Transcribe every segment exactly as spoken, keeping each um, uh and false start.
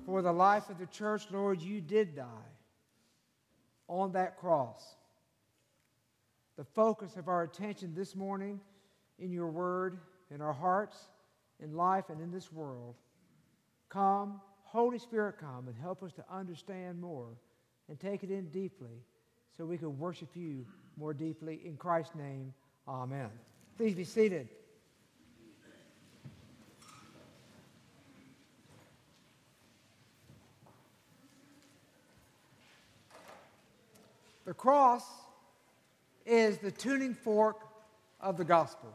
for the life of the church, Lord, you did die on that cross. The focus of our attention this morning in your word, in our hearts, in life, and in this world. Come, Holy Spirit, come and help us to understand more and take it in deeply so we can worship you more deeply. In Christ's name, amen. Please be seated. The cross is the tuning fork of the gospel.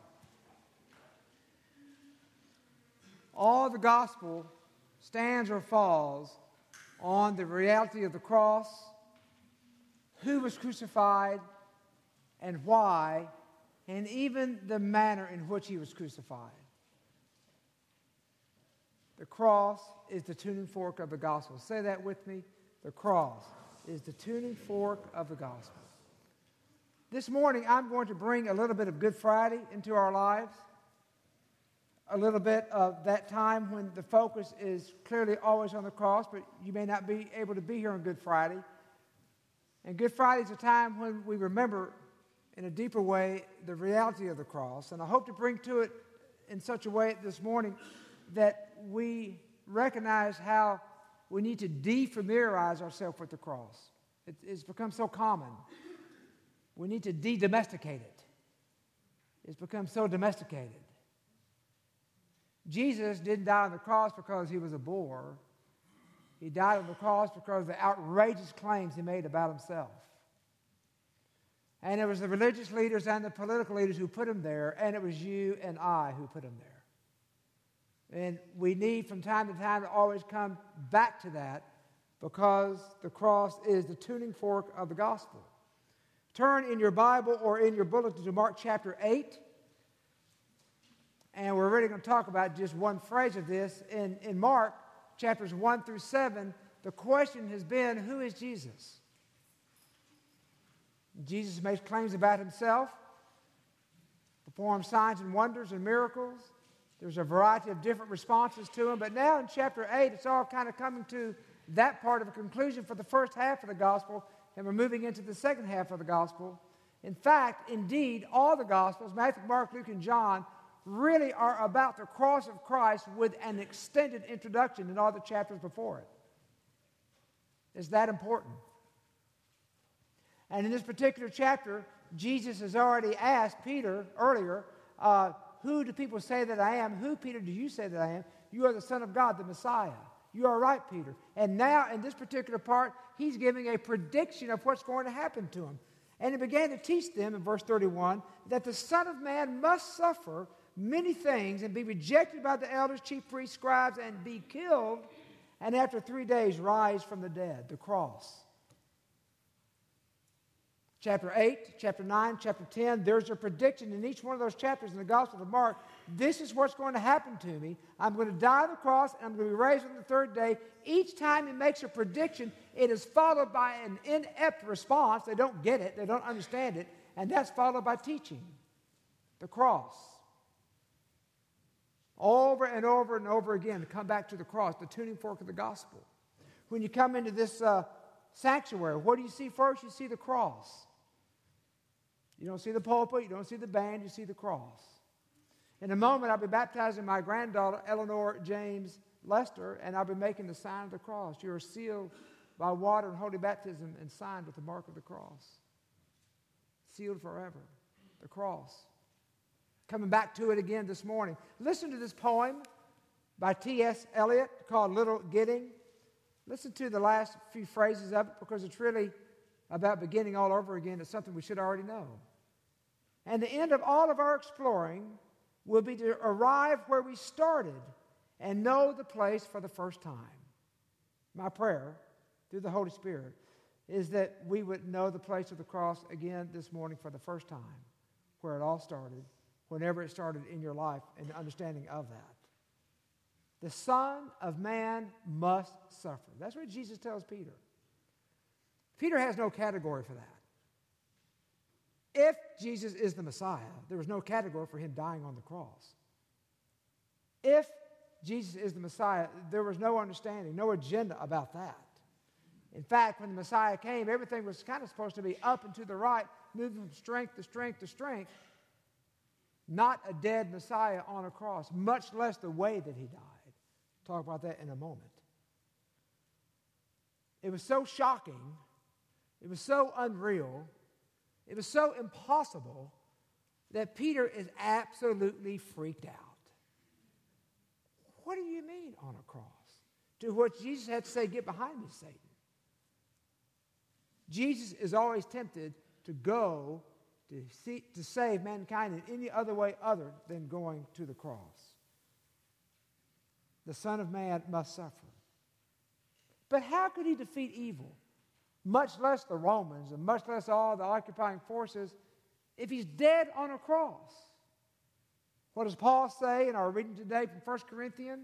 All the gospel stands or falls on the reality of the cross, who was crucified, and why, and even the manner in which he was crucified. The cross is the tuning fork of the gospel. Say that with me. The cross is the tuning fork of the gospel. This morning, I'm going to bring a little bit of Good Friday into our lives, a little bit of that time when the focus is clearly always on the cross, but you may not be able to be here on Good Friday. And Good Friday is a time when we remember in a deeper way the reality of the cross. And I hope to bring to it in such a way this morning that we recognize how we need to defamiliarize ourselves with the cross. It, it's become so common. We need to de-domesticate it. It's become so domesticated. Jesus didn't die on the cross because he was a bore. He died on the cross because of the outrageous claims he made about himself. And it was the religious leaders and the political leaders who put him there, and it was you and I who put him there. And we need from time to time to always come back to that because the cross is the tuning fork of the gospel. Turn in your Bible or in your bulletin to Mark chapter eight. And we're really going to talk about just one phrase of this. In, in Mark chapters one through seven, the question has been, who is Jesus? Jesus makes claims about himself, performs signs and wonders and miracles. There's a variety of different responses to him. But now in chapter eight, it's all kind of coming to that part of a conclusion for the first half of the gospel, and we're moving into the second half of the gospel. In fact, indeed, all the gospels, Matthew, Mark, Luke, and John, really are about the cross of Christ with an extended introduction in all the chapters before it. It's that important. And in this particular chapter, Jesus has already asked Peter earlier, uh, who do people say that I am? Who, Peter, do you say that I am? You are the Son of God, the Messiah. You are right, Peter. And now, in this particular part, he's giving a prediction of what's going to happen to him. And he began to teach them, in verse thirty-one, that the Son of Man must suffer many things and be rejected by the elders, chief priests, scribes, and be killed, and after three days rise from the dead, the cross. Chapter eight, chapter nine, chapter ten, there's a prediction in each one of those chapters in the Gospel of Mark. This is what's going to happen to me. I'm going to die on the cross, and I'm going to be raised on the third day. Each time he makes a prediction, it is followed by an inept response. They don't get it. They don't understand it. And that's followed by teaching the cross. Over and over and over again, to come back to the cross, the tuning fork of the gospel. When you come into this uh, sanctuary, what do you see first? You see the cross. You don't see the pulpit, you don't see the band, you see the cross. In a moment, I'll be baptizing my granddaughter, Eleanor James Lester, and I'll be making the sign of the cross. You are sealed by water and holy baptism and signed with the mark of the cross. Sealed forever. The cross. Coming back to it again this morning. Listen to this poem by T S Eliot called Little Gidding. Listen to the last few phrases of it because it's really about beginning all over again. It's something we should already know. And the end of all of our exploring will be to arrive where we started and know the place for the first time. My prayer through the Holy Spirit is that we would know the place of the cross again this morning for the first time, where it all started, whenever it started in your life, and the understanding of that. The Son of Man must suffer. That's what Jesus tells Peter. Peter has no category for that. If Jesus is the Messiah, there was no category for him dying on the cross. If Jesus is the Messiah, there was no understanding, no agenda about that. In fact, when the Messiah came, everything was kind of supposed to be up and to the right, moving from strength to strength to strength. Not a dead Messiah on a cross, much less the way that he died. Talk about that in a moment. It was so shocking. It was so unreal. It was so impossible that Peter is absolutely freaked out. What do you mean on a cross? To which Jesus had to say, get behind me, Satan. Jesus is always tempted to go to, see, to save mankind in any other way other than going to the cross. The Son of Man must suffer. But how could he defeat evil, much less the Romans and much less all the occupying forces, if he's dead on a cross? What does Paul say in our reading today from First Corinthians?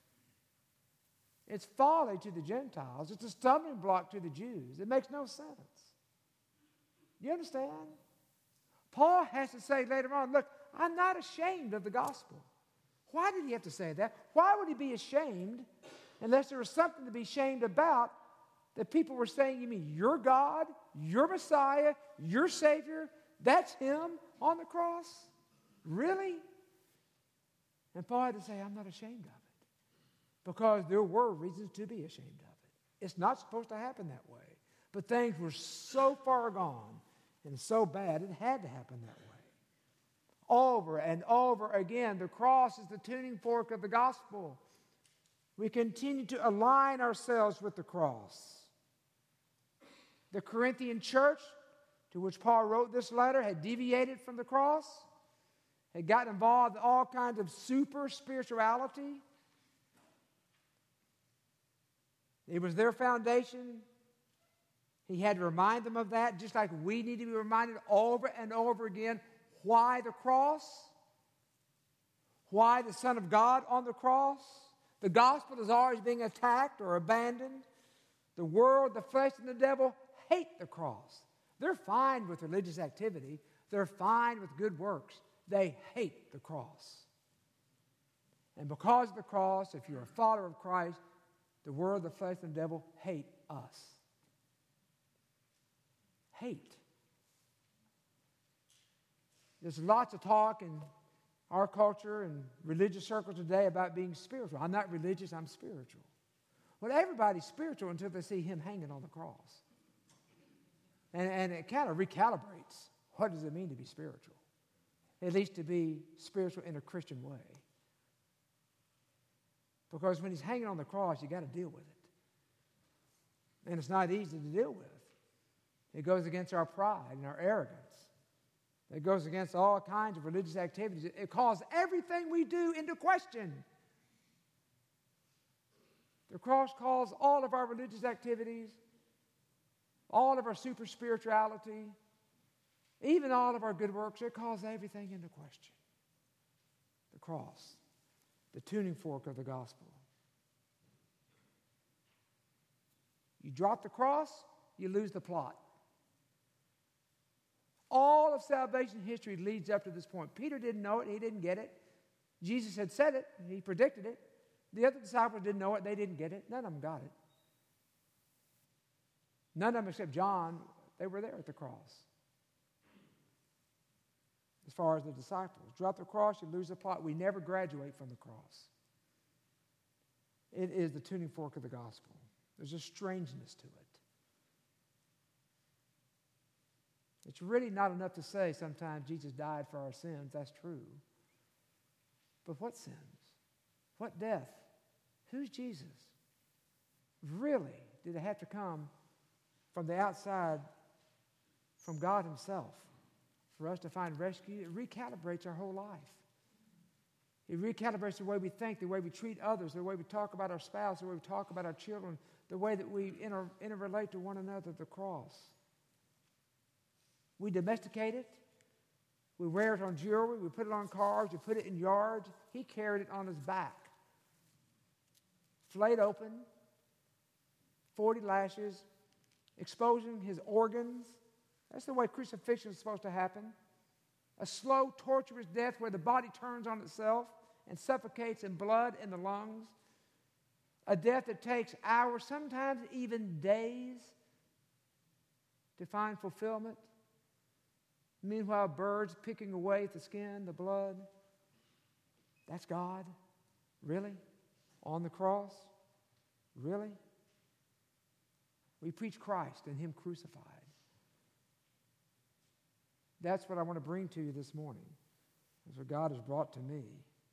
It's folly to the Gentiles. It's a stumbling block to the Jews. It makes no sense. Do you understand? Paul has to say later on, look, I'm not ashamed of the gospel. Why did he have to say that? Why would he be ashamed unless there was something to be ashamed about that people were saying, you mean your God, your Messiah, your Savior, that's him on the cross? Really? And Paul had to say, I'm not ashamed of it. Because there were reasons to be ashamed of it. It's not supposed to happen that way. But things were so far gone and so bad, it had to happen that way. Over and over again, the cross is the tuning fork of the gospel. We continue to align ourselves with the cross. The Corinthian church, to which Paul wrote this letter, had deviated from the cross, had gotten involved in all kinds of super spirituality. It was their foundation. He had to remind them of that, just like we need to be reminded over and over again. Why the cross? Why the Son of God on the cross? The gospel is always being attacked or abandoned. The world, the flesh, and the devil hate the cross. They're fine with religious activity. They're fine with good works. They hate the cross. And because of the cross, if you're a follower of Christ, the world, the flesh, and the devil hate us. Hate. There's lots of talk in our culture and religious circles today about being spiritual. I'm not religious, I'm spiritual. Well, everybody's spiritual until they see him hanging on the cross. And, and it kind of recalibrates. What does it mean to be spiritual? At least to be spiritual in a Christian way. Because when he's hanging on the cross, you got to deal with it. And it's not easy to deal with. It goes against our pride and our arrogance. It goes against all kinds of religious activities. It calls everything we do into question. The cross calls all of our religious activities, all of our super spirituality, even all of our good works. It calls everything into question. The cross. The tuning fork of the gospel. You drop the cross, you lose the plot. All of salvation history leads up to this point. Peter didn't know it, he didn't get it. Jesus had said it, he predicted it. The other disciples didn't know it, they didn't get it. None of them got it. None of them except John, they were there at the cross. As far as the disciples. Drop the cross, you lose the plot. We never graduate from the cross. It is the tuning fork of the gospel. There's a strangeness to it. It's really not enough to say sometimes Jesus died for our sins. That's true. But what sins? What death? Who's Jesus? Really, did it have to come from the outside, from God himself, for us to find rescue? It recalibrates our whole life. It recalibrates the way we think, the way we treat others, the way we talk about our spouse, the way we talk about our children, the way that we inter- interrelate to one another, the cross. We domesticate it. We wear it on jewelry. We put it on cars. We put it in yards. He carried it on his back. Flayed open, forty lashes, exposing his organs. That's the way crucifixion is supposed to happen. A slow, torturous death where the body turns on itself and suffocates in blood in the lungs, a death that takes hours, sometimes even days, to find fulfillment. Meanwhile, birds picking away at the skin, the blood. That's God? Really? On the cross? Really? We preach Christ and Him crucified. That's what I want to bring to you this morning. That's what God has brought to me.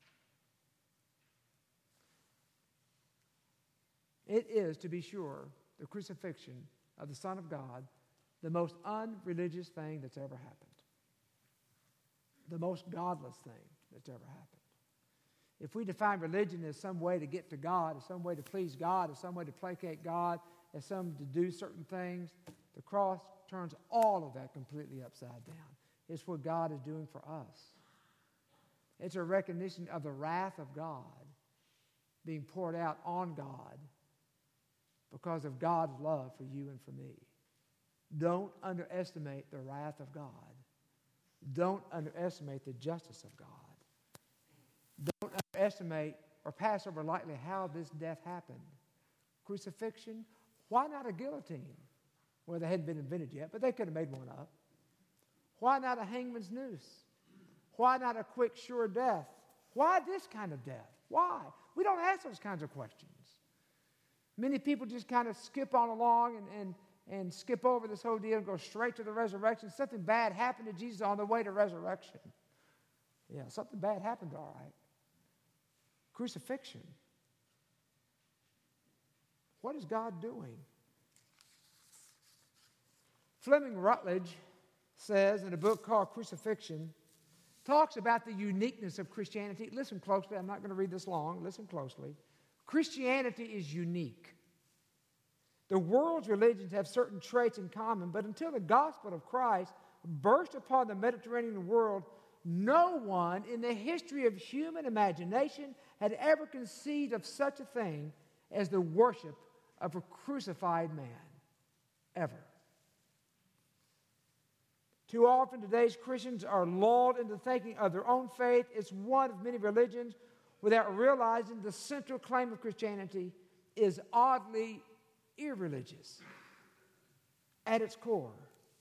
It is, to be sure, the crucifixion of the Son of God, the most unreligious thing that's ever happened. The most godless thing that's ever happened. If we define religion as some way to get to God, as some way to please God, as some way to placate God, as some to do certain things, the cross turns all of that completely upside down. It's what God is doing for us. It's a recognition of the wrath of God being poured out on God because of God's love for you and for me. Don't underestimate the wrath of God. Don't underestimate the justice of God. Don't underestimate or pass over lightly how this death happened. Crucifixion, why not a guillotine? Well, they hadn't been invented yet, but they could have made one up. Why not a hangman's noose? Why not a quick, sure death? Why this kind of death? Why? We don't ask those kinds of questions. Many people just kind of skip on along and, and, and skip over this whole deal and go straight to the resurrection. Something bad happened to Jesus on the way to resurrection. Yeah, something bad happened, all right. Crucifixion. What is God doing? Fleming Rutledge says in a book called Crucifixion, talks about the uniqueness of Christianity. Listen closely. I'm not going to read this long. Listen closely. Christianity is unique. The world's religions have certain traits in common, but until the gospel of Christ burst upon the Mediterranean world, no one in the history of human imagination had ever conceived of such a thing as the worship of a crucified man. Ever. Too often today's Christians are lulled into thinking of their own faith as one of many religions without realizing the central claim of Christianity is oddly irreligious at its core.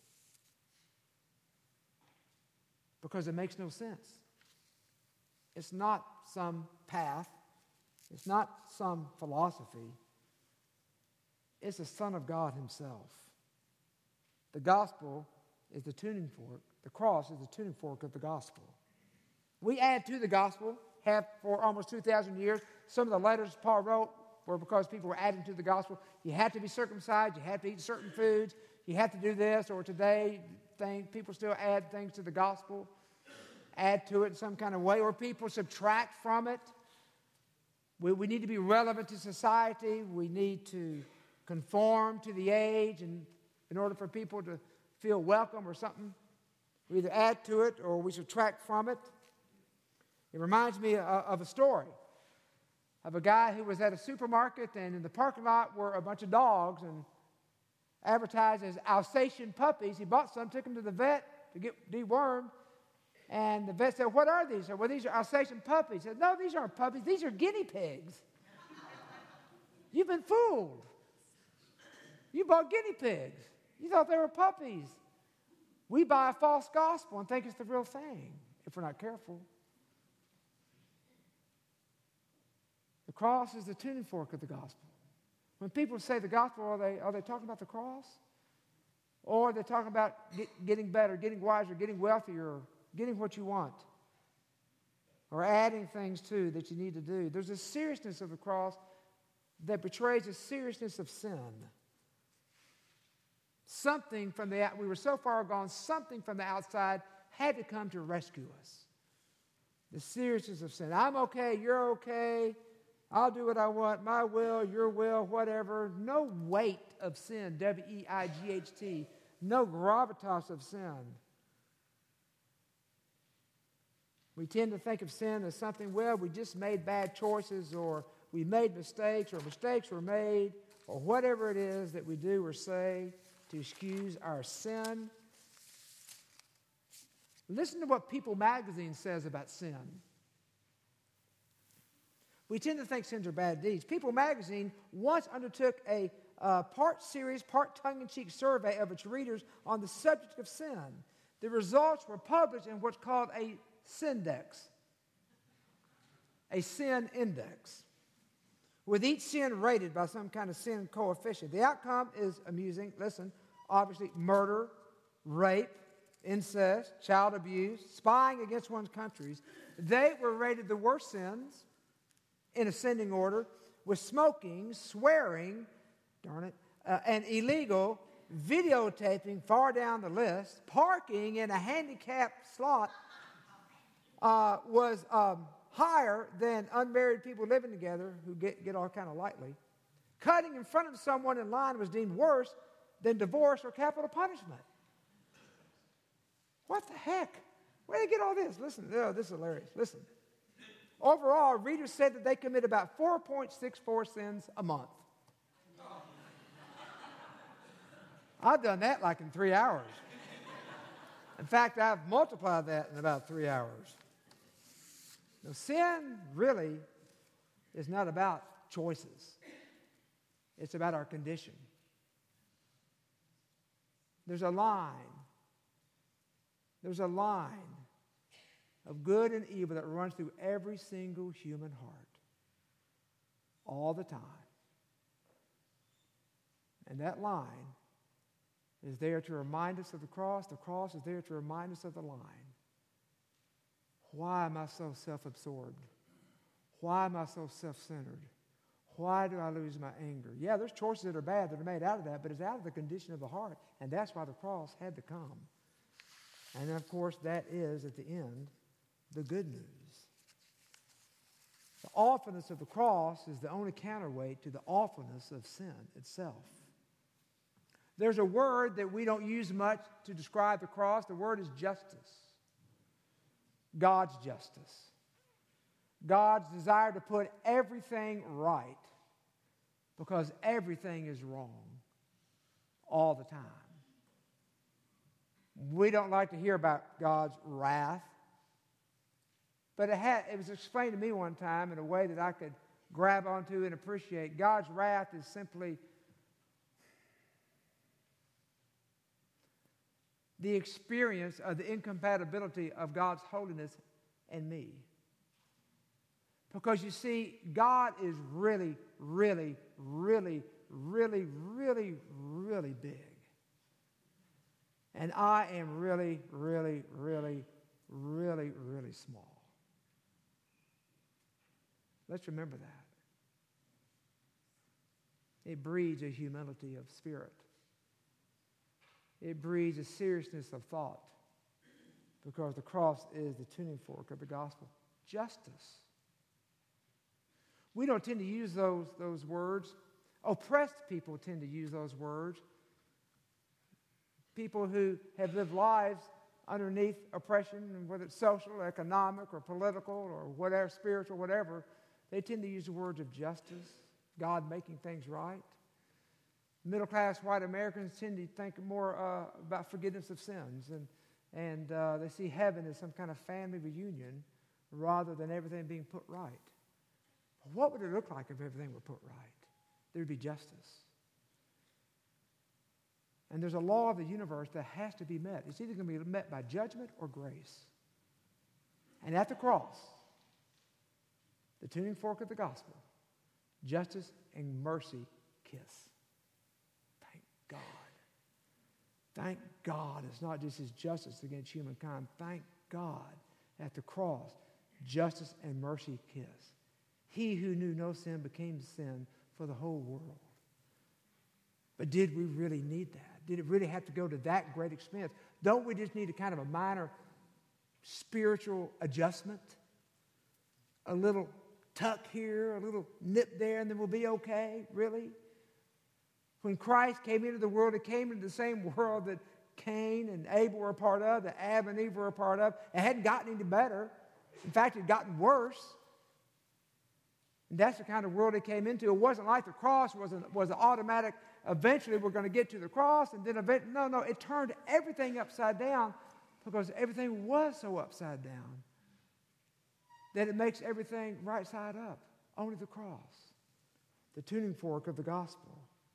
Because it makes no sense. It's not some path. It's not some philosophy. It's the Son of God Himself. The gospel is the tuning fork. The cross is the tuning fork of the gospel. We add to the gospel, have for almost two thousand years. Some of the letters Paul wrote were because people were adding to the gospel. You had to be circumcised. You had to eat certain foods. You had to do this. Or today, thing, people still add things to the gospel, add to it in some kind of way, or people subtract from it. We, we need to be relevant to society. We need to conform to the age and in order for people to feel welcome or something. We either add to it or we subtract from it. It reminds me of a story of a guy who was at a supermarket, and in the parking lot were a bunch of dogs and advertised as Alsatian puppies. He bought some, took them to the vet to get dewormed, and the vet said, "What are these?" He said, "Well, these are Alsatian puppies." He said, "No, these aren't puppies. These are guinea pigs." You've been fooled. You bought guinea pigs. You thought they were puppies. We buy a false gospel and think it's the real thing if we're not careful. The cross is the tuning fork of the gospel. When people say the gospel, are they, are they talking about the cross? Or are they talking about get, getting better, getting wiser, getting wealthier, getting what you want? Or adding things to that you need to do? There's a seriousness of the cross that betrays the seriousness of sin. Something from the, we were so far gone, something from the outside had to come to rescue us. The seriousness of sin. I'm okay, you're okay, I'll do what I want, my will, your will, whatever. No weight of sin, W E I G H T. No gravitas of sin. We tend to think of sin as something, well, we just made bad choices, or we made mistakes, or mistakes were made, or whatever it is that we do or say to excuse our sin. Listen to what People magazine says about sin. We tend to think sins are bad deeds. People magazine once undertook a uh, part serious, part tongue-in-cheek survey of its readers on the subject of sin. The results were published in what's called a Sindex, a sin index, with each sin rated by some kind of sin coefficient. The outcome is amusing. Listen, obviously, murder, rape, incest, child abuse, spying against one's countries. They were rated the worst sins in ascending order, with smoking, swearing, darn it, uh, and illegal videotaping far down the list. Parking in a handicapped slot uh, was um, higher than unmarried people living together who get, get all kind of lightly. Cutting in front of someone in line was deemed worse than divorce or capital punishment. What the heck? Where did they get all this? Listen, oh, this is hilarious. Listen. Overall, readers said that they commit about four point six four sins a month. I've done that like in three hours. In fact, I've multiplied that in about three hours. Now, sin really is not about choices. It's about our condition. There's a line. There's a line of good and evil that runs through every single human heart all the time. And that line is there to remind us of the cross. The cross is there to remind us of the line. Why am I so self-absorbed? Why am I so self-centered? Why do I lose my anger? Yeah, there's choices that are bad that are made out of that, but it's out of the condition of the heart, and that's why the cross had to come. And then, of course, that is, at the end, the good news. The awfulness of the cross is the only counterweight to the awfulness of sin itself. There's a word that we don't use much to describe the cross. The word is justice. God's justice. God's desire to put everything right because everything is wrong all the time. We don't like to hear about God's wrath, but it, had, it was explained to me one time in a way that I could grab onto and appreciate. God's wrath is simply the experience of the incompatibility of God's holiness and me. Because you see, God is really, really, really, really, really, really big. And I am really, really, really, really, really small. Let's remember that. It breeds a humility of spirit. It breeds a seriousness of thought, because the cross is the tuning fork of the gospel. Justice. We don't tend to use those, those words. Oppressed people tend to use those words. People who have lived lives underneath oppression, whether it's social, or economic, or political, or whatever, spiritual, whatever, they tend to use the words of justice, God making things right. Middle-class white Americans tend to think more uh, about forgiveness of sins, and, and uh, they see heaven as some kind of family reunion rather than everything being put right. But what would it look like if everything were put right? There would be justice. And there's a law of the universe that has to be met. It's either going to be met by judgment or grace. And at the cross, the tuning fork of the gospel, justice and mercy kiss. Thank God. Thank God it's not just his justice against humankind. Thank God at the cross, justice and mercy kiss. He who knew no sin became sin for the whole world. But did we really need that? Did it really have to go to that great expense? Don't we just need a kind of a minor spiritual adjustment? A little tuck here, a little nip there, and then we'll be okay? Really? When Christ came into the world, he came into the same world that Cain and Abel were a part of, that Adam and Eve were a part of. It hadn't gotten any better. In fact, it had gotten worse. And that's the kind of world it came into. It wasn't like the cross was an, was an automatic, eventually we're going to get to the cross, and then eventually, no, no, it turned everything upside down because everything was so upside down that it makes everything right side up. Only the cross. The tuning fork of the gospel.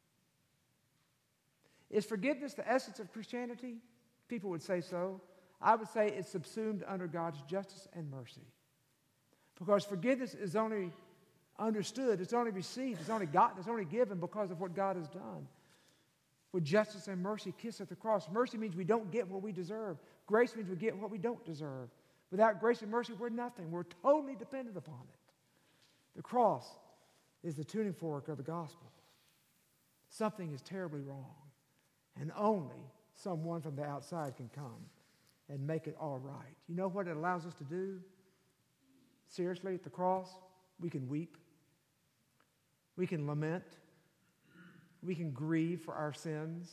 Is forgiveness the essence of Christianity? People would say so. I would say it's subsumed under God's justice and mercy. Because forgiveness is only understood, it's only received, it's only gotten, it's only given because of what God has done. With justice and mercy kissed at the cross. Mercy means we don't get what we deserve. Grace means we get what we don't deserve. Without grace and mercy, we're nothing. We're totally dependent upon it. The cross is the tuning fork of the gospel. Something is terribly wrong, and only someone from the outside can come and make it all right. You know what it allows us to do? Seriously, at the cross, we can weep. We can lament. We can grieve for our sins.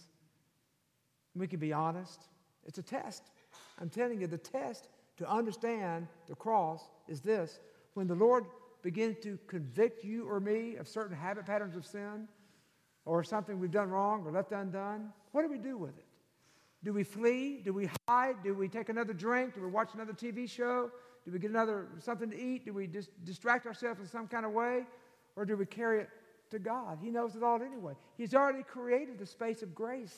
We can be honest. It's a test. I'm telling you, the test to understand the cross is this. When the Lord begins to convict you or me of certain habit patterns of sin or something we've done wrong or left undone, what do we do with it? Do we flee? Do we hide? Do we take another drink? Do we watch another T V show? Do we get another something to eat? Do we just distract ourselves in some kind of way? Or do we carry it to God? He knows it all anyway. He's already created the space of grace.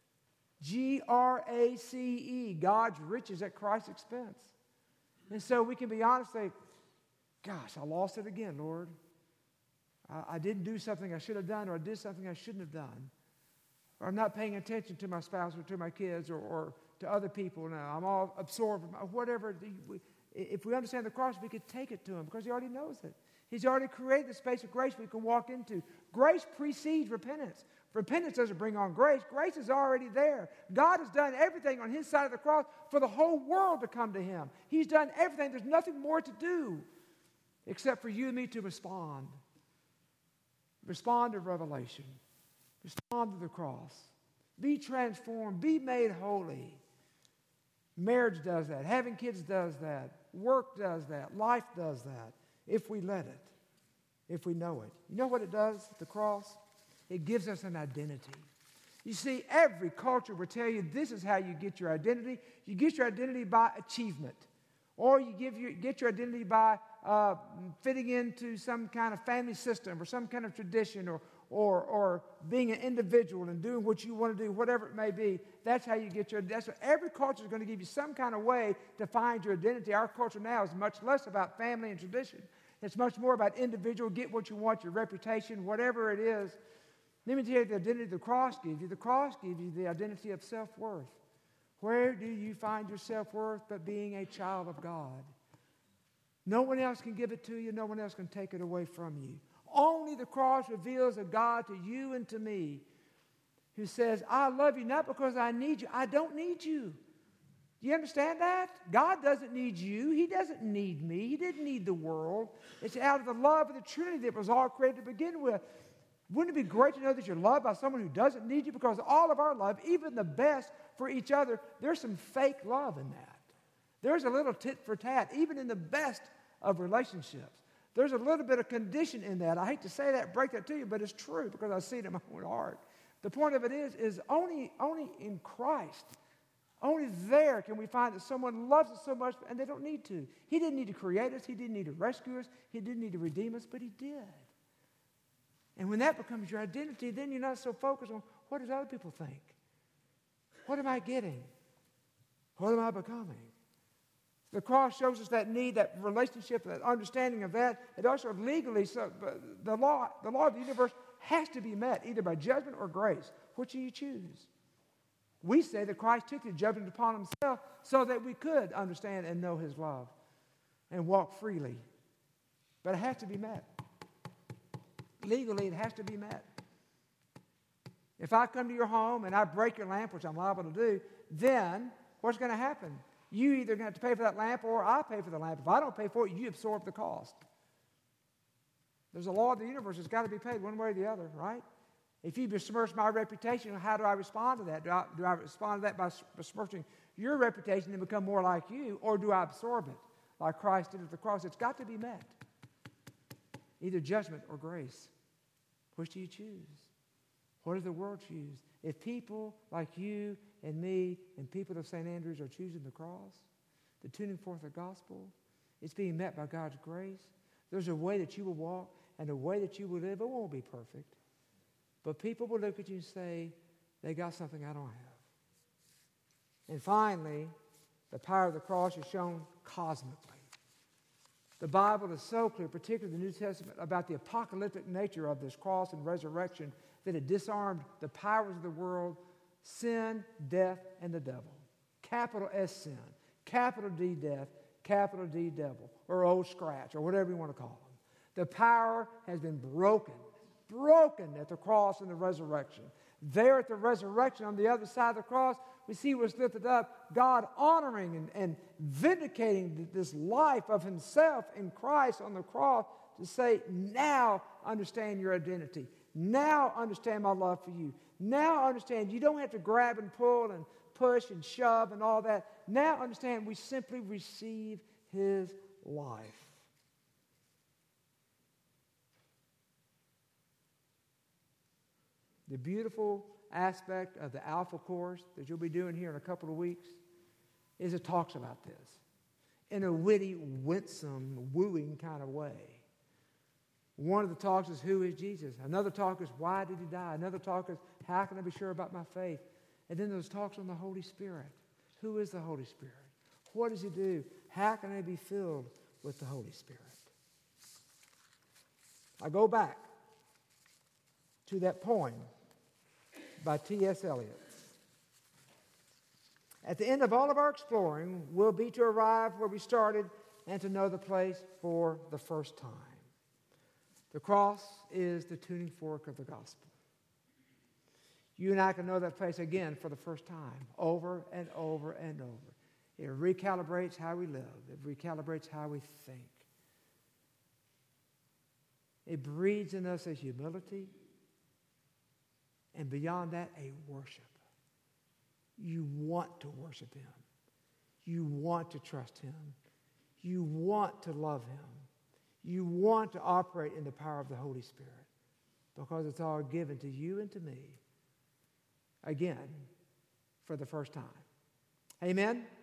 G R A C E, God's riches at Christ's expense. And so we can be honest and say, gosh, I lost it again, Lord. I, I didn't do something I should have done, or I did something I shouldn't have done. Or I'm not paying attention to my spouse or to my kids or, or to other people now. I'm all absorbed, whatever. If we understand the cross, we could take it to him because he already knows it. He's already created the space of grace we can walk into. Grace precedes repentance. Repentance doesn't bring on grace. Grace is already there. God has done everything on his side of the cross for the whole world to come to him. He's done everything. There's nothing more to do except for you and me to respond. Respond to revelation. Respond to the cross. Be transformed. Be made holy. Marriage does that. Having kids does that. Work does that. Life does that. If we let it. If we know it. You know what it does, the cross? It gives us an identity. You see, every culture will tell you this is how you get your identity. You get your identity by achievement. Or you give your, get your identity by uh, fitting into some kind of family system or some kind of tradition or, or, or being an individual and doing what you want to do, whatever it may be. That's how you get your, that's what every culture is going to give you some kind of way to find your identity. Our culture now is much less about family and tradition. It's much more about individual, get what you want, your reputation, whatever it is. Let me tell you the identity the cross gives you. The cross gives you the identity of self-worth. Where do you find your self-worth but being a child of God? No one else can give it to you. No one else can take it away from you. Only the cross reveals a God to you and to me who says, I love you not because I need you. I don't need you. Do you understand that? God doesn't need you. He doesn't need me. He didn't need the world. It's out of the love of the Trinity that was all created to begin with. Wouldn't it be great to know that you're loved by someone who doesn't need you? Because all of our love, even the best for each other, there's some fake love in that. There's a little tit for tat, even in the best of relationships. There's a little bit of condition in that. I hate to say that, break that to you, but it's true because I see it in my own heart. The point of it is, is only, only in Christ, only there can we find that someone loves us so much and they don't need to. He didn't need to create us. He didn't need to rescue us. He didn't need to redeem us, but he did. And when that becomes your identity, then you're not so focused on what does other people think? What am I getting? What am I becoming? The cross shows us that need, that relationship, that understanding of that. It also legally, so the law, the law of the universe has to be met either by judgment or grace. Which do you choose? We say that Christ took the judgment upon himself so that we could understand and know his love and walk freely. But it has to be met. Legally, it has to be met. If I come to your home and I break your lamp, which I'm liable to do, then what's going to happen? You either going to have to pay for that lamp or I pay for the lamp. If I don't pay for it, you absorb the cost. There's a law of the universe that's got to be paid one way or the other, right? If you besmirch my reputation, how do I respond to that? Do I, do I respond to that by besmirching your reputation and become more like you, or do I absorb it like Christ did at the cross? It's got to be met. Either judgment or grace. Which do you choose? What does the world choose? If people like you and me and people of Saint Andrews are choosing the cross, the tuning forth of the gospel, it's being met by God's grace. There's a way that you will walk, and the way that you will live, it won't be perfect. But people will look at you and say, they got something I don't have. And finally, the power of the cross is shown cosmically. The Bible is so clear, particularly the New Testament, about the apocalyptic nature of this cross and resurrection, that it disarmed the powers of the world, sin, death, and the devil. Capital S sin, capital D death, capital D devil, or old scratch, or whatever you want to call them. The power has been broken, broken at the cross and the resurrection. There at the resurrection, on the other side of the cross, we see what's lifted up, God honoring and, and vindicating this life of himself in Christ on the cross to say, now understand your identity. Now understand my love for you. Now understand you don't have to grab and pull and push and shove and all that. Now understand we simply receive his life. The beautiful aspect of the Alpha course that you'll be doing here in a couple of weeks is it talks about this in a witty, winsome, wooing kind of way. One of the talks is, who is Jesus? Another talk is, why did he die? Another talk is, how can I be sure about my faith? And then there's talks on the Holy Spirit. Who is the Holy Spirit? What does he do? How can I be filled with the Holy Spirit? I go back to that poem by T S Eliot. At the end of all of our exploring will be to arrive where we started and to know the place for the first time. The cross is the tuning fork of the gospel. You and I can know that place again for the first time, over and over and over. It recalibrates how we live. It recalibrates how we think. It breeds in us a humility, and beyond that, a worship. You want to worship him. You want to trust him. You want to love him. You want to operate in the power of the Holy Spirit because it's all given to you and to me, again, for the first time. Amen?